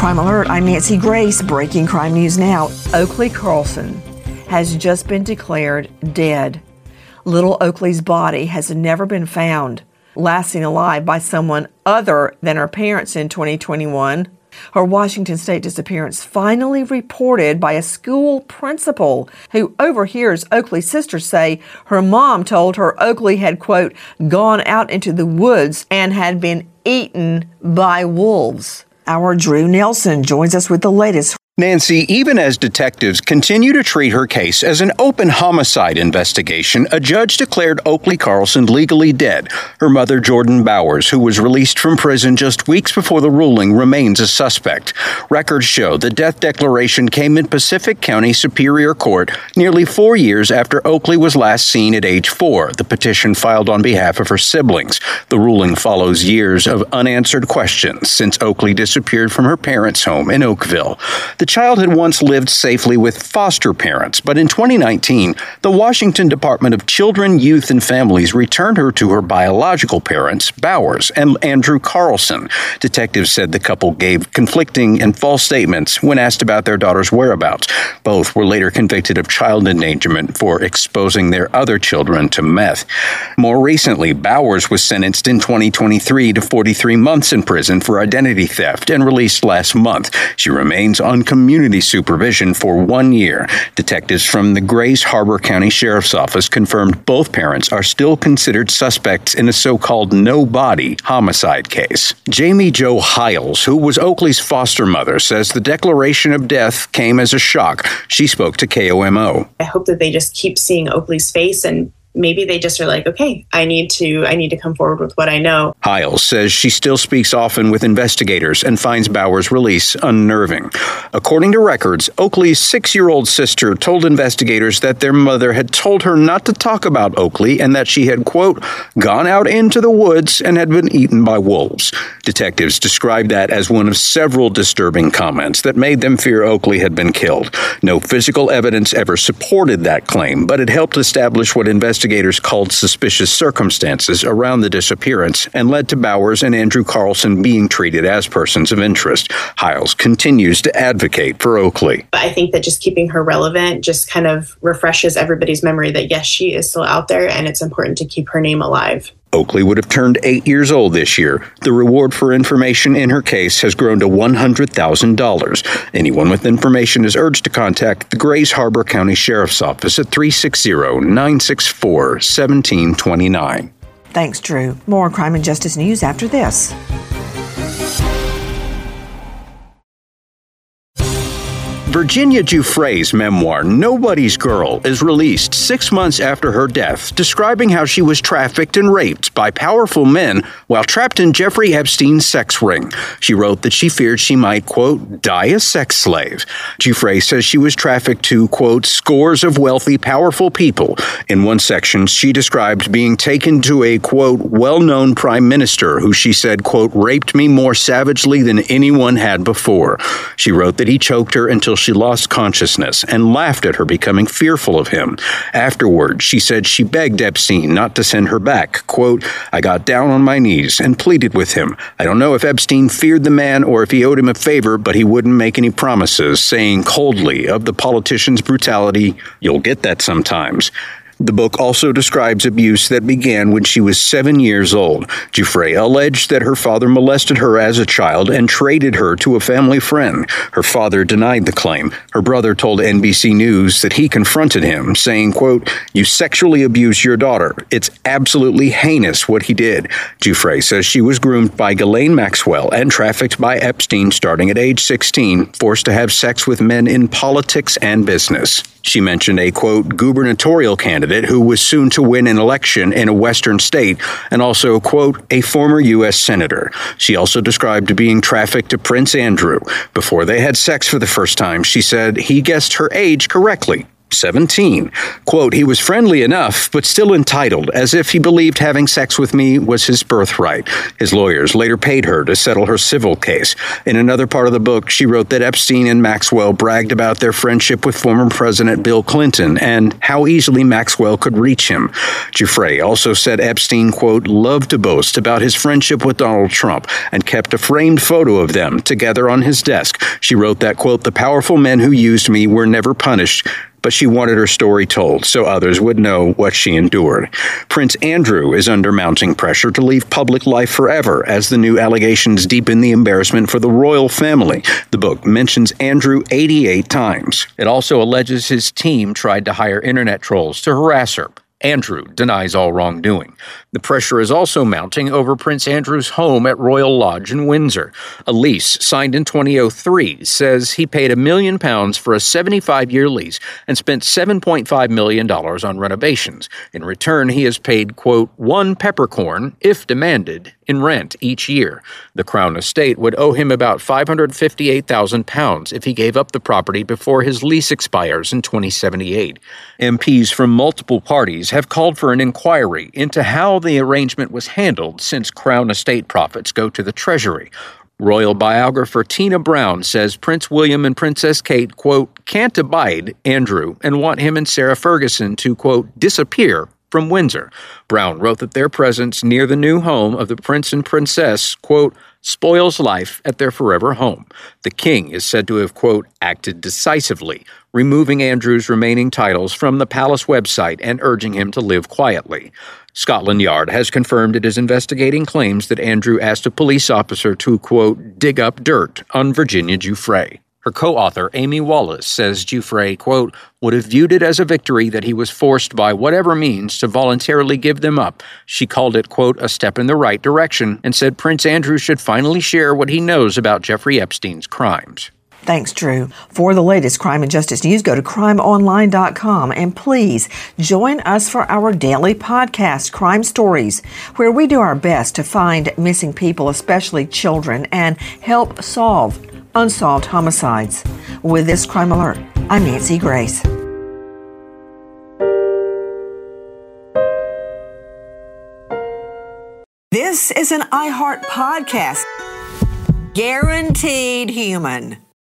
Crime Alert, I'm Nancy Grace. Breaking crime news now. Oakley Carlson has just been declared dead. Little Oakley's body has never been found, lasting alive by someone other than her parents in 2021. Her Washington State disappearance finally reported by a school principal who overhears Oakley's sisters say her mom told her Oakley had, quote, gone out into the woods and had been eaten by wolves. Our Drew Nelson joins us with the latest. Nancy, even as detectives continue to treat her case as an open homicide investigation, a judge declared Oakley Carlson legally dead. Her mother, Jordan Bowers, who was released from prison just weeks before the ruling, remains a suspect. Records show the death declaration came in Pacific County Superior Court nearly 4 years after Oakley was last seen at age 4, the petition filed on behalf of her siblings. The ruling follows years of unanswered questions since Oakley disappeared from her parents' home in Oakville. The child had once lived safely with foster parents, but in 2019, the Washington Department of Children, Youth, and Families returned her to her biological parents, Bowers and Andrew Carlson. Detectives said the couple gave conflicting and false statements when asked about their daughter's whereabouts. Both were later convicted of child endangerment for exposing their other children to meth. More recently, Bowers was sentenced in 2023 to 43 months in prison for identity theft and released last month. She remains on community supervision for 1 year. Detectives from the Grays Harbor County Sheriff's Office confirmed both parents are still considered suspects in a so-called no-body homicide case. Jamie Jo Hiles, who was Oakley's foster mother, says the declaration of death came as a shock. She spoke to KOMO. I hope that they just keep seeing Oakley's face and maybe they just are like, okay, I need to come forward with what I know. Hiles says she still speaks often with investigators and finds Bowers' release unnerving. According to records, Oakley's 6-year-old sister told investigators that their mother had told her not to talk about Oakley and that she had, quote, gone out into the woods and had been eaten by wolves. Detectives described that as one of several disturbing comments that made them fear Oakley had been killed. No physical evidence ever supported that claim, but it helped establish what investigators called suspicious circumstances around the disappearance and led to Bowers and Andrew Carlson being treated as persons of interest. Hiles continues to advocate for Oakley. I think that just keeping her relevant just kind of refreshes everybody's memory that, yes, she is still out there and it's important to keep her name alive. Oakley would have turned 8 years old this year. The reward for information in her case has grown to $100,000. Anyone with information is urged to contact the Grays Harbor County Sheriff's Office at 360-964-1729. Thanks, Drew. More crime and justice news after this. Virginia Giuffre's memoir, Nobody's Girl, is released 6 months after her death, describing how she was trafficked and raped by powerful men while trapped in Jeffrey Epstein's sex ring. She wrote that she feared she might, quote, die a sex slave. Giuffre says she was trafficked to, quote, scores of wealthy, powerful people. In one section, she described being taken to a, quote, well-known prime minister who she said, quote, raped me more savagely than anyone had before. She wrote that he choked her until she lost consciousness and laughed at her becoming fearful of him. Afterward, she said she begged Epstein not to send her back. Quote, I got down on my knees and pleaded with him. I don't know if Epstein feared the man or if he owed him a favor, but he wouldn't make any promises, saying coldly of the politician's brutality, you'll get that sometimes. The book also describes abuse that began when she was 7 years old. Giuffre alleged that her father molested her as a child and traded her to a family friend. Her father denied the claim. Her brother told NBC News that he confronted him, saying, quote, you sexually abuse your daughter. It's absolutely heinous what he did. Giuffre says she was groomed by Ghislaine Maxwell and trafficked by Epstein starting at age 16, forced to have sex with men in politics and business. She mentioned a, quote, gubernatorial candidate who was soon to win an election in a western state, and also, quote, a former U.S. senator. She also described being trafficked to Prince Andrew. Before they had sex for the first time, she said he guessed her age correctly. 17. Quote, he was friendly enough, but still entitled, as if he believed having sex with me was his birthright. His lawyers later paid her to settle her civil case. In another part of the book, she wrote that Epstein and Maxwell bragged about their friendship with former President Bill Clinton and how easily Maxwell could reach him. Giuffre also said Epstein, quote, loved to boast about his friendship with Donald Trump and kept a framed photo of them together on his desk. She wrote that, quote, the powerful men who used me were never punished, but she wanted her story told so others would know what she endured. Prince Andrew is under mounting pressure to leave public life forever as the new allegations deepen the embarrassment for the royal family. The book mentions Andrew 88 times. It also alleges his team tried to hire internet trolls to harass her. Andrew denies all wrongdoing. The pressure is also mounting over Prince Andrew's home at Royal Lodge in Windsor. A lease signed in 2003 says he paid £1 million for a 75-year lease and spent $7.5 million on renovations. In return, he has paid, quote, 1 peppercorn, if demanded, in rent each year. The Crown Estate would owe him about £558,000 if he gave up the property before his lease expires in 2078. MPs from multiple parties have called for an inquiry into how the arrangement was handled since Crown Estate profits go to the Treasury. Royal biographer Tina Brown says Prince William and Princess Kate, quote, can't abide Andrew and want him and Sarah Ferguson to, quote, disappear from Windsor. Brown wrote that their presence near the new home of the prince and princess, quote, spoils life at their forever home. The king is said to have, quote, acted decisively, removing Andrew's remaining titles from the palace website and urging him to live quietly. Scotland Yard has confirmed it is investigating claims that Andrew asked a police officer to, quote, dig up dirt on Virginia Giuffre. Her co-author, Amy Wallace, says Giuffre, quote, would have viewed it as a victory that he was forced by whatever means to voluntarily give them up. She called it, quote, a step in the right direction and said Prince Andrew should finally share what he knows about Jeffrey Epstein's crimes. Thanks, Drew. For the latest crime and justice news, go to crimeonline.com and please join us for our daily podcast, Crime Stories, where we do our best to find missing people, especially children, and help solve unsolved homicides. With this Crime Alert, I'm Nancy Grace. This is an iHeart podcast. Guaranteed human.